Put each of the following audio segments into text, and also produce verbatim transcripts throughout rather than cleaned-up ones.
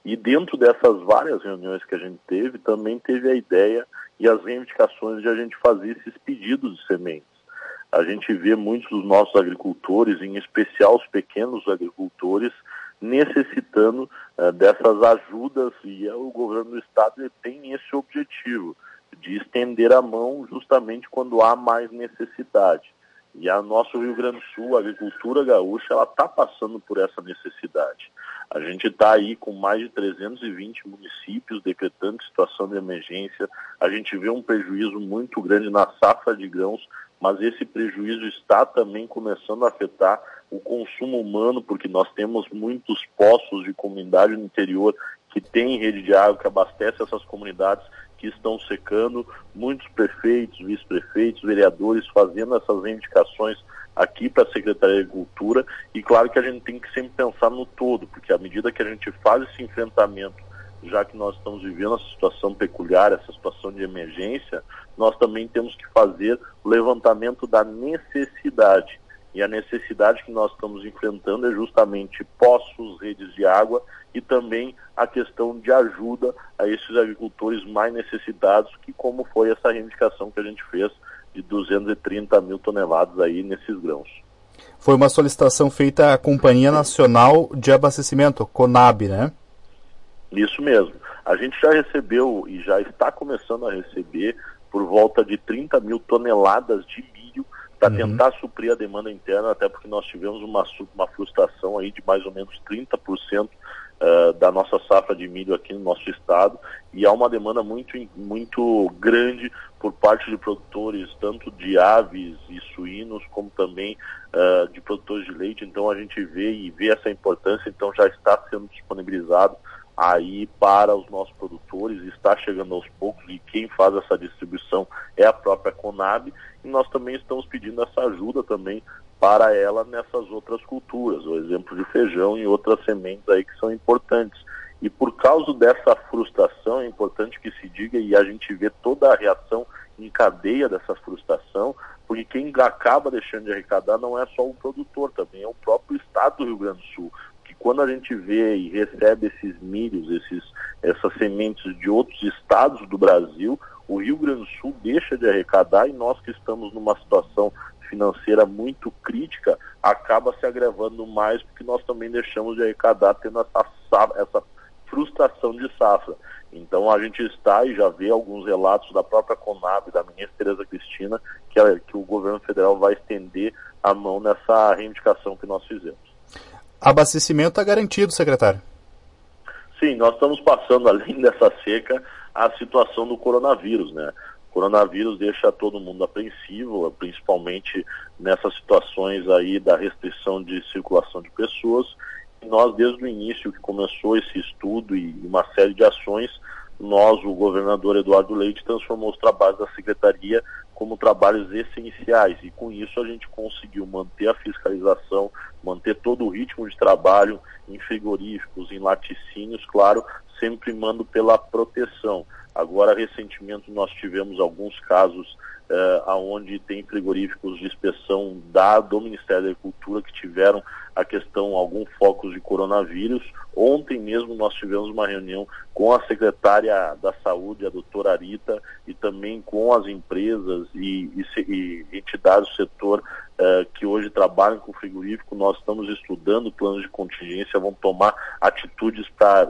E dentro dessas várias reuniões que a gente teve, também teve a ideia e as reivindicações de a gente fazer esses pedidos de sementes. A gente vê muitos dos nossos agricultores, em especial os pequenos agricultores, necessitando uh, dessas ajudas, e o governo do estado ele tem esse objetivo de estender a mão justamente quando há mais necessidade. E a nosso Rio Grande do Sul, a agricultura gaúcha, ela está passando por essa necessidade. A gente está aí com mais de trezentos e vinte municípios decretando situação de emergência. A gente vê um prejuízo muito grande na safra de grãos, mas esse prejuízo está também começando a afetar o consumo humano, porque nós temos muitos poços de comunidade no interior que têm rede de água, que abastece essas comunidades que estão secando, muitos prefeitos, vice-prefeitos, vereadores fazendo essas reivindicações aqui para a Secretaria de Agricultura, e claro que a gente tem que sempre pensar no todo, porque à medida que a gente faz esse enfrentamento, já que nós estamos vivendo essa situação peculiar, essa situação de emergência, nós também temos que fazer o levantamento da necessidade. E a necessidade que nós estamos enfrentando é justamente poços, redes de água e também a questão de ajuda a esses agricultores mais necessitados, que como foi essa reivindicação que a gente fez de duzentos e trinta mil toneladas aí nesses grãos. Foi uma solicitação feita à Companhia Nacional de Abastecimento, CONAB, né? Isso mesmo. A gente já recebeu e já está começando a receber por volta de trinta mil toneladas de milho para uhum. tentar suprir a demanda interna, até porque nós tivemos uma, uma frustração aí de mais ou menos trinta por cento uh, da nossa safra de milho aqui no nosso estado, e há uma demanda muito, muito grande por parte de produtores, tanto de aves e suínos, como também uh, de produtores de leite. Então a gente vê e vê essa importância, então já está sendo disponibilizado aí para os nossos produtores, está chegando aos poucos, e quem faz essa distribuição é a própria CONAB, e nós também estamos pedindo essa ajuda também para ela nessas outras culturas, o exemplo de feijão e outras sementes aí que são importantes. E por causa dessa frustração, é importante que se diga, e a gente vê toda a reação em cadeia dessa frustração, porque quem acaba deixando de arrecadar não é só o produtor, também é o próprio estado do Rio Grande do Sul. Quando a gente vê e recebe esses milhos, esses, essas sementes de outros estados do Brasil, o Rio Grande do Sul deixa de arrecadar, e nós que estamos numa situação financeira muito crítica, acaba se agravando mais, porque nós também deixamos de arrecadar, tendo essa, essa frustração de safra. Então a gente está e já vê alguns relatos da própria CONAB, da ministra Tereza Cristina, que, a, que o governo federal vai estender a mão nessa reivindicação que nós fizemos. Abastecimento está garantido, secretário? Sim, nós estamos passando, além dessa seca, a situação do coronavírus, né? O coronavírus deixa todo mundo apreensivo, principalmente nessas situações aí da restrição de circulação de pessoas. E nós, desde o início que começou esse estudo e uma série de ações, nós, o governador Eduardo Leite, transformou os trabalhos da Secretaria como trabalhos essenciais, e com isso a gente conseguiu manter a fiscalização, manter todo o ritmo de trabalho em frigoríficos, em laticínios, claro, sempre primando pela proteção. Agora, recentemente, nós tivemos alguns casos eh, onde tem frigoríficos de inspeção da, do Ministério da Agricultura que tiveram a questão, algum focos de coronavírus. Ontem mesmo nós tivemos uma reunião com a secretária da Saúde, a doutora Arita, e também com as empresas e, e, e entidades do setor uh, que hoje trabalham com frigorífico. Nós estamos estudando planos de contingência, vamos tomar atitudes para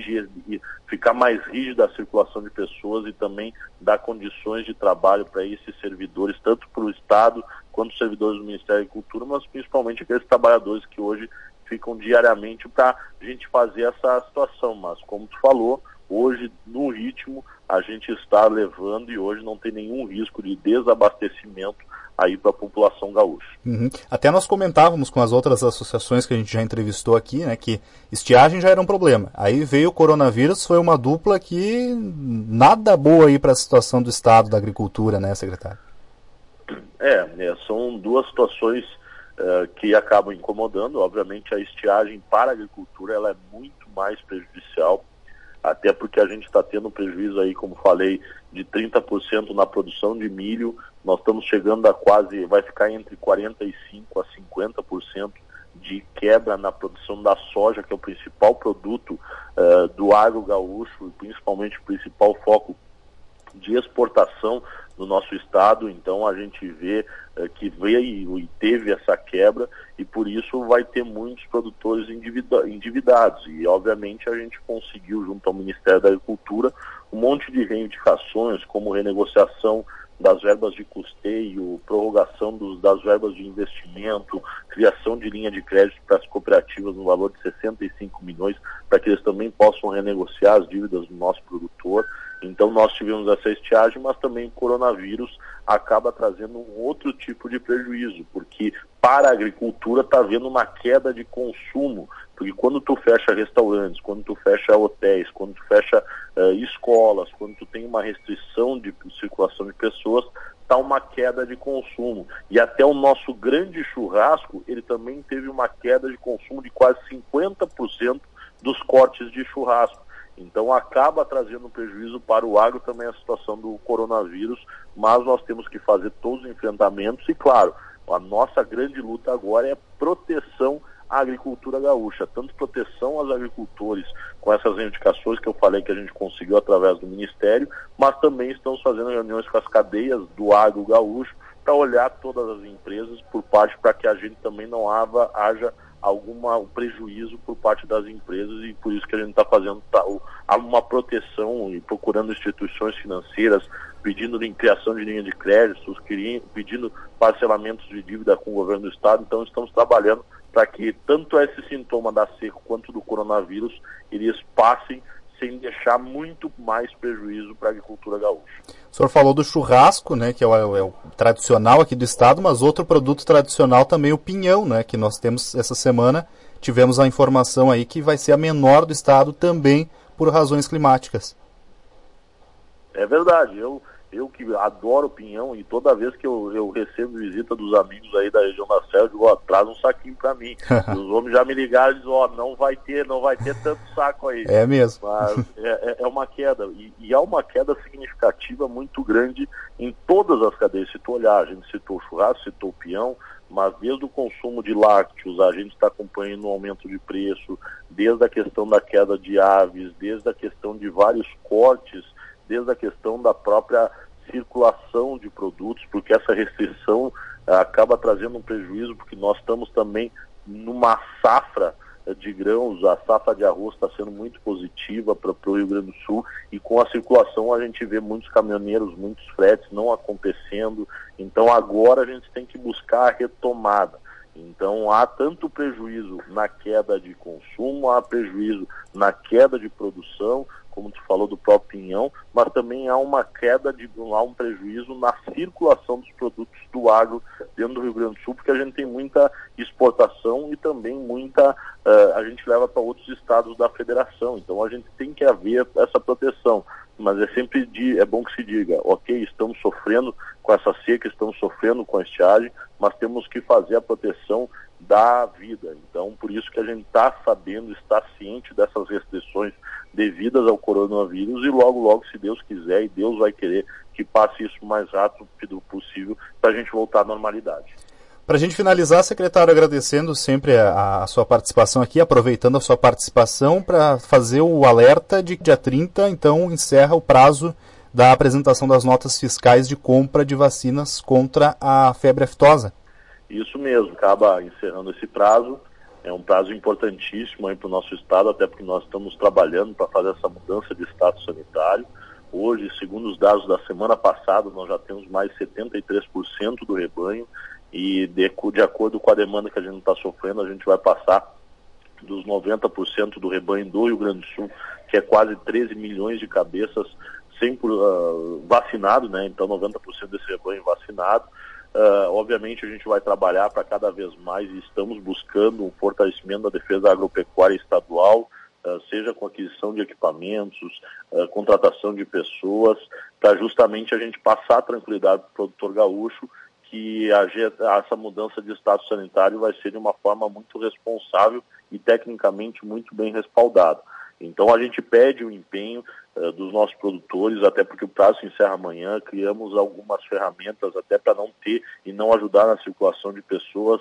ficar mais rígida a circulação de pessoas e também dar condições de trabalho para esses servidores, tanto para o Estado quanto os servidores do Ministério da Agricultura, mas principalmente aqueles trabalhadores que hoje ficam diariamente para a gente fazer essa situação. Mas, como tu falou, hoje, no ritmo, a gente está levando, e hoje não tem nenhum risco de desabastecimento aí para a população gaúcha. Uhum. Até nós comentávamos com as outras associações que a gente já entrevistou aqui, né, que estiagem já era um problema. Aí veio o coronavírus, foi uma dupla que nada boa aí para a situação do Estado, da agricultura, né, secretário? É, é são duas situações uh, que acabam incomodando. Obviamente a estiagem para a agricultura ela é muito mais prejudicial, até porque a gente está tendo um prejuízo aí, como falei, de trinta por cento na produção de milho. Nós estamos chegando a quase, vai ficar entre quarenta e cinco por cento a cinquenta por cento de quebra na produção da soja, que é o principal produto uh, do agro gaúcho, principalmente o principal foco de exportação no nosso estado. Então a gente vê uh, que veio e teve essa quebra, e por isso vai ter muitos produtores endivida- endividados, e obviamente a gente conseguiu, junto ao Ministério da Agricultura, um monte de reivindicações, como renegociação das verbas de custeio, prorrogação dos, das verbas de investimento, criação de linha de crédito para as cooperativas no valor de sessenta e cinco milhões, para que eles também possam renegociar as dívidas do nosso produtor. Então nós tivemos essa estiagem, mas também o coronavírus acaba trazendo um outro tipo de prejuízo, porque para a agricultura está havendo uma queda de consumo, porque quando tu fecha restaurantes, quando tu fecha hotéis, quando tu fecha uh, escolas, quando tu tem uma restrição de circulação de pessoas, está uma queda de consumo. E até o nosso grande churrasco, ele também teve uma queda de consumo de quase cinquenta por cento dos cortes de churrasco. Então acaba trazendo prejuízo para o agro também a situação do coronavírus, mas nós temos que fazer todos os enfrentamentos e, claro, a nossa grande luta agora é proteção à agricultura gaúcha, tanto proteção aos agricultores com essas reivindicações que eu falei que a gente conseguiu através do Ministério, mas também estamos fazendo reuniões com as cadeias do agro gaúcho para olhar todas as empresas por parte, para que a gente também não haja, haja alguma um prejuízo por parte das empresas, e por isso que a gente está fazendo tá, uma proteção e procurando instituições financeiras, pedindo de criação de linha de créditos, pedindo parcelamentos de dívida com o governo do estado. Então estamos trabalhando para que tanto esse sintoma da seca quanto do coronavírus, eles passem sem deixar muito mais prejuízo para a agricultura gaúcha. O senhor falou do churrasco, né, que é o, é o tradicional aqui do estado, mas outro produto tradicional também, o pinhão, né, que nós temos essa semana, tivemos a informação aí que vai ser a menor do estado também por razões climáticas. É verdade, eu, eu que adoro pinhão, e toda vez que eu, eu recebo visita dos amigos aí da região da Serra, eu digo, ó, traz um saquinho para mim. E os homens já me ligaram e dizem, ó, não vai ter, não vai ter tanto saco aí. É mesmo. Mas é, é uma queda, e, e há uma queda significativa muito grande em todas as cadeias. Se tu olhar, a gente citou o churrasco, citou o pinhão, mas desde o consumo de lácteos, a gente está acompanhando o aumento de preço, desde a questão da queda de aves, desde a questão de vários cortes, desde a questão da própria circulação de produtos, porque essa restrição uh, acaba trazendo um prejuízo, porque nós estamos também numa safra uh, de grãos, a safra de arroz está sendo muito positiva para o Rio Grande do Sul, e com a circulação a gente vê muitos caminhoneiros, muitos fretes não acontecendo. Então agora a gente tem que buscar a retomada. Então há tanto prejuízo na queda de consumo, há prejuízo na queda de produção, como tu falou do próprio pinhão, mas também há uma queda, de, há um prejuízo na circulação dos produtos do agro dentro do Rio Grande do Sul, porque a gente tem muita exportação e também muita, uh, a gente leva para outros estados da federação. Então a gente tem que haver essa proteção, mas é sempre de, é bom que se diga, ok, estamos sofrendo com essa seca, estamos sofrendo com a estiagem, mas temos que fazer a proteção da vida. Então, por isso que a gente está sabendo, está ciente dessas restrições devidas ao coronavírus, e logo, logo, se Deus quiser, e Deus vai querer que passe isso o mais rápido possível para a gente voltar à normalidade. Para a gente finalizar, secretário, agradecendo sempre a, a sua participação aqui, aproveitando a sua participação para fazer o alerta de que dia trinta, então, encerra o prazo da apresentação das notas fiscais de compra de vacinas contra a febre aftosa. Isso mesmo, acaba encerrando esse prazo. É um prazo importantíssimo para o nosso estado, até porque nós estamos trabalhando para fazer essa mudança de status sanitário. Hoje, segundo os dados da semana passada, nós já temos mais de setenta e três por cento do rebanho, e de, de acordo com a demanda que a gente está sofrendo, a gente vai passar dos noventa por cento do rebanho do Rio Grande do Sul, que é quase treze milhões de cabeças sem, uh, vacinado, né? Então noventa por cento desse rebanho vacinado. Uh, obviamente a gente vai trabalhar para cada vez mais, e estamos buscando um fortalecimento da defesa agropecuária estadual, uh, seja com aquisição de equipamentos, uh, contratação de pessoas, para justamente a gente passar tranquilidade para o produtor gaúcho, que a, essa mudança de status sanitário vai ser de uma forma muito responsável e tecnicamente muito bem respaldada. Então a gente pede o empenho uh, dos nossos produtores, até porque o prazo se encerra amanhã. Criamos algumas ferramentas até para não ter e não ajudar na circulação de pessoas,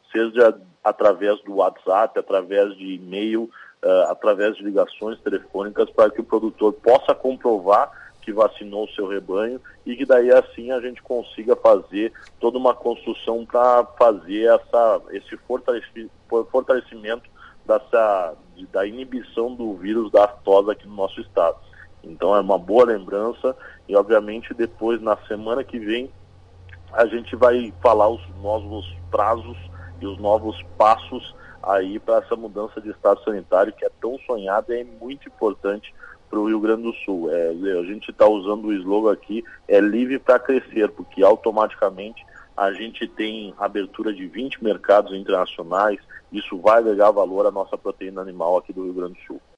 seja através do WhatsApp, através de e-mail, uh, através de ligações telefônicas, para que o produtor possa comprovar que vacinou o seu rebanho e que daí assim a gente consiga fazer toda uma construção para fazer essa, esse fortalecimento dessa, da inibição do vírus da aftosa aqui no nosso estado. Então é uma boa lembrança e obviamente depois na semana que vem a gente vai falar os novos prazos e os novos passos aí para essa mudança de estado sanitário que é tão sonhada e é muito importante para o Rio Grande do Sul. É, a gente está usando o slogan aqui, é livre para crescer, porque automaticamente a gente tem abertura de vinte mercados internacionais, isso vai agregar valor à nossa proteína animal aqui do Rio Grande do Sul.